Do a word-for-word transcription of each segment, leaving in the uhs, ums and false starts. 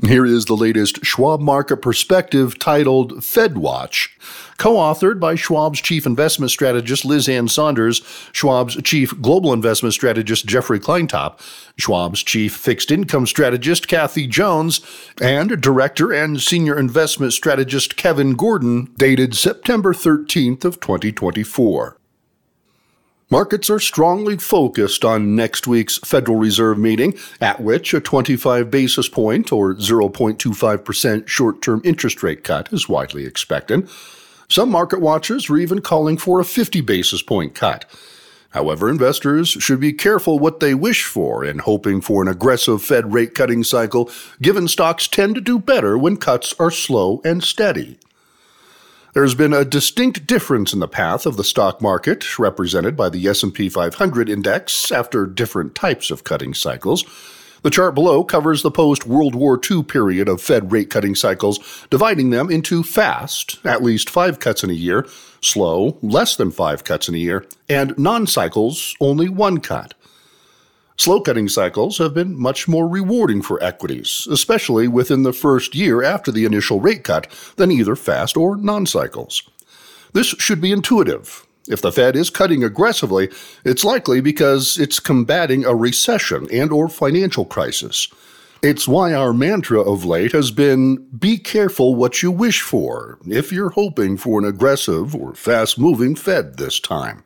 Here is the latest Schwab Market Perspective titled FedWatch, co-authored by Schwab's Chief Investment Strategist Liz Ann Saunders, Schwab's Chief Global Investment Strategist Jeffrey Kleintop, Schwab's Chief Fixed Income Strategist Kathy Jones, and Director and Senior Investment Strategist Kevin Gordon, dated September thirteenth of twenty twenty-four. Markets are strongly focused on next week's Federal Reserve meeting, at which a twenty-five basis point or zero point two five percent short-term interest rate cut is widely expected. Some market watchers are even calling for a fifty basis point cut. However, investors should be careful what they wish for in hoping for an aggressive Fed rate cutting cycle, given stocks tend to do better when cuts are slow and steady. There has been a distinct difference in the path of the stock market, represented by the S and P five hundred index, after different types of cutting cycles. The chart below covers the post-World War Two period of Fed rate-cutting cycles, dividing them into fast, at least five cuts in a year, slow, less than five cuts in a year, and non-cycles, only one cut. Slow cutting cycles have been much more rewarding for equities, especially within the first year after the initial rate cut, than either fast or non-cycles. This should be intuitive. If the Fed is cutting aggressively, it's likely because it's combating a recession and or financial crisis. It's why our mantra of late has been, be careful what you wish for, if you're hoping for an aggressive or fast-moving Fed this time.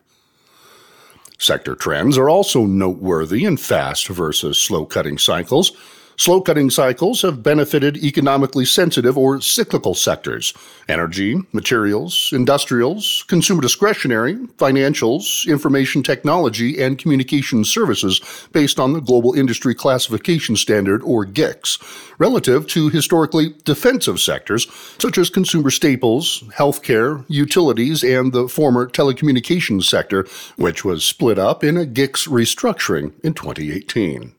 Sector trends are also noteworthy in fast versus slow cutting cycles. Slow cutting cycles have benefited economically sensitive or cyclical sectors: energy, materials, industrials, consumer discretionary, financials, information technology, and communication services based on the Global Industry Classification Standard, or G I C S, relative to historically defensive sectors such as consumer staples, healthcare, utilities, and the former telecommunications sector, which was split up in a G I C S restructuring in twenty eighteen.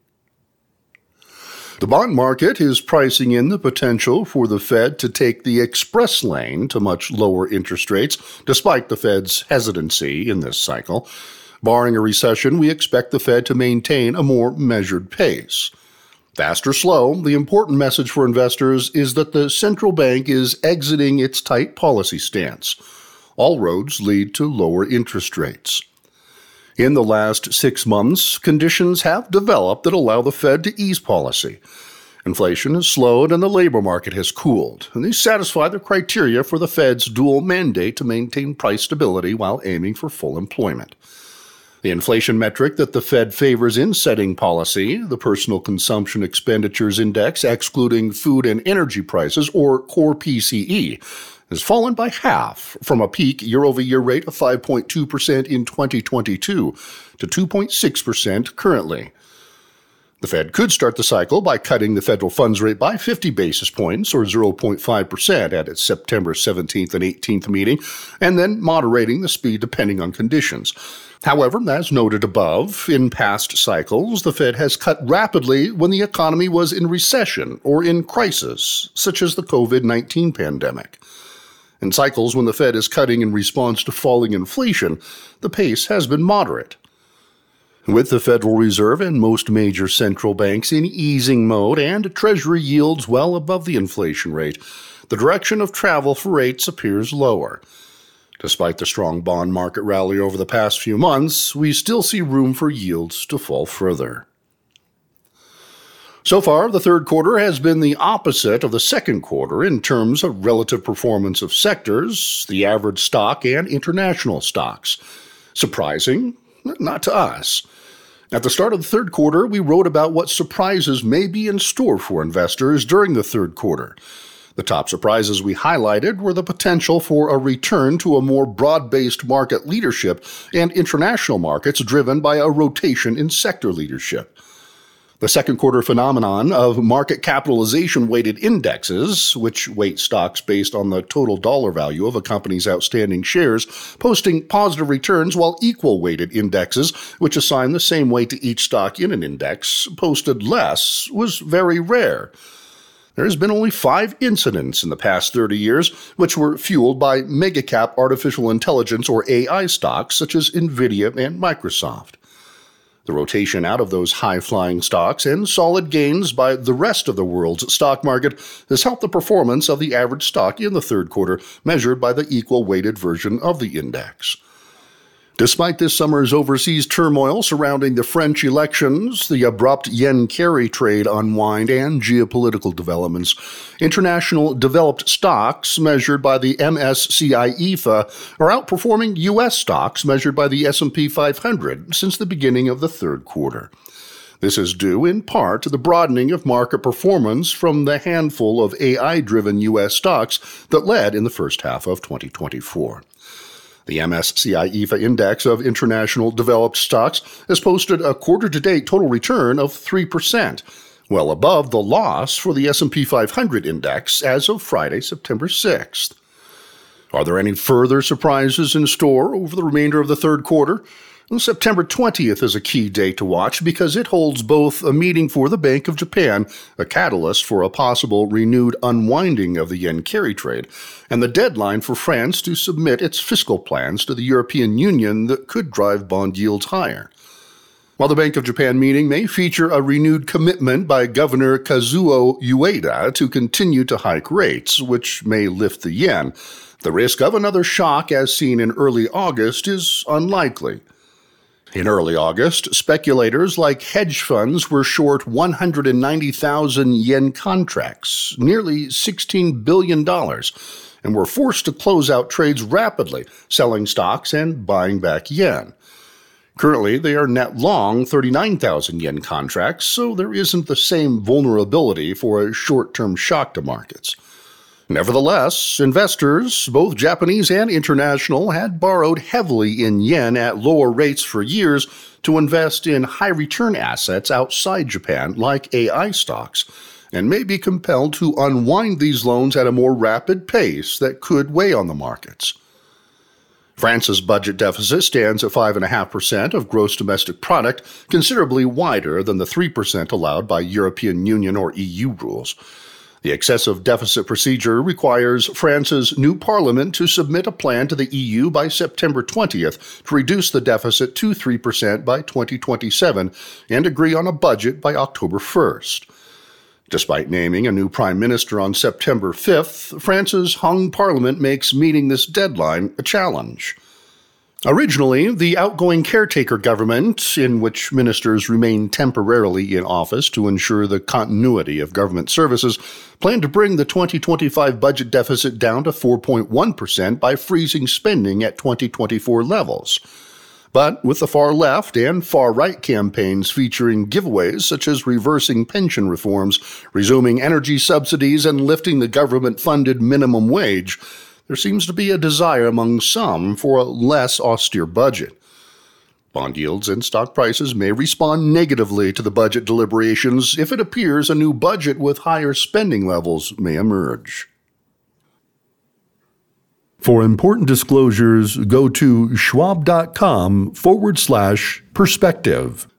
The bond market is pricing in the potential for the Fed to take the express lane to much lower interest rates, despite the Fed's hesitancy in this cycle. Barring a recession, we expect the Fed to maintain a more measured pace. Fast or slow, the important message for investors is that the central bank is exiting its tight policy stance. All roads lead to lower interest rates. In the last six months, conditions have developed that allow the Fed to ease policy. Inflation has slowed and the labor market has cooled, and these satisfy the criteria for the Fed's dual mandate to maintain price stability while aiming for full employment. The inflation metric that the Fed favors in setting policy, the Personal Consumption Expenditures Index excluding food and energy prices, or core P C E, has fallen by half from a peak year-over-year rate of five point two percent in twenty twenty-two to two point six percent currently. The Fed could start the cycle by cutting the federal funds rate by fifty basis points, or zero point five percent, at its September seventeenth and eighteenth meeting, and then moderating the speed depending on conditions. However, as noted above, in past cycles, the Fed has cut rapidly when the economy was in recession or in crisis, such as the covid nineteen pandemic. In cycles when the Fed is cutting in response to falling inflation, the pace has been moderate. With the Federal Reserve and most major central banks in easing mode and Treasury yields well above the inflation rate, the direction of travel for rates appears lower. Despite the strong bond market rally over the past few months, we still see room for yields to fall further. So far, the third quarter has been the opposite of the second quarter in terms of relative performance of sectors, the average stock, and international stocks. Surprising? Not to us. At the start of the third quarter, we wrote about what surprises may be in store for investors during the third quarter. The top surprises we highlighted were the potential for a return to a more broad-based market leadership and international markets driven by a rotation in sector leadership. The second quarter phenomenon of market capitalization-weighted indexes, which weight stocks based on the total dollar value of a company's outstanding shares, posting positive returns, while equal-weighted indexes, which assign the same weight to each stock in an index, posted less, was very rare. There has been only five incidents in the past thirty years, which were fueled by mega-cap artificial intelligence or A I stocks such as NVIDIA and Microsoft. The rotation out of those high-flying stocks and solid gains by the rest of the world's stock market has helped the performance of the average stock in the third quarter, measured by the equal-weighted version of the index. Despite this summer's overseas turmoil surrounding the French elections, the abrupt yen carry trade unwind, and geopolitical developments, international developed stocks measured by the M S C I E F A are outperforming U S stocks measured by the S and P five hundred since the beginning of the third quarter. This is due in part to the broadening of market performance from the handful of A I-driven U S stocks that led in the first half of twenty twenty-four. The M S C I E F A index of international developed stocks has posted a quarter-to-date total return of three percent, well above the loss for the S and P five hundred index as of Friday, September sixth. Are there any further surprises in store over the remainder of the third quarter? Well, September twentieth is a key date to watch because it holds both a meeting for the Bank of Japan, a catalyst for a possible renewed unwinding of the yen carry trade, and the deadline for France to submit its fiscal plans to the European Union that could drive bond yields higher. While the Bank of Japan meeting may feature a renewed commitment by Governor Kazuo Ueda to continue to hike rates, which may lift the yen, the risk of another shock as seen in early August is unlikely. In early August, speculators like hedge funds were short one hundred ninety thousand yen contracts, nearly sixteen billion dollars, and were forced to close out trades rapidly, selling stocks and buying back yen. Currently, they are net long thirty-nine thousand yen contracts, so there isn't the same vulnerability for a short-term shock to markets. Nevertheless, investors, both Japanese and international, had borrowed heavily in yen at lower rates for years to invest in high-return assets outside Japan, like A I stocks, and may be compelled to unwind these loans at a more rapid pace that could weigh on the markets. France's budget deficit stands at five point five percent of gross domestic product, considerably wider than the three percent allowed by European Union or E U rules. The excessive deficit procedure requires France's new parliament to submit a plan to the E U by September twentieth to reduce the deficit to three percent by twenty twenty-seven and agree on a budget by October first. Despite naming a new prime minister on September fifth, France's hung parliament makes meeting this deadline a challenge. Originally, the outgoing caretaker government, in which ministers remain temporarily in office to ensure the continuity of government services, planned to bring the twenty twenty-five budget deficit down to four point one percent by freezing spending at twenty twenty-four levels. But with the far left and far right campaigns featuring giveaways such as reversing pension reforms, resuming energy subsidies, and lifting the government-funded minimum wage, there seems to be a desire among some for a less austere budget. Bond yields and stock prices may respond negatively to the budget deliberations if it appears a new budget with higher spending levels may emerge. For important disclosures, go to schwab.com forward slash perspective.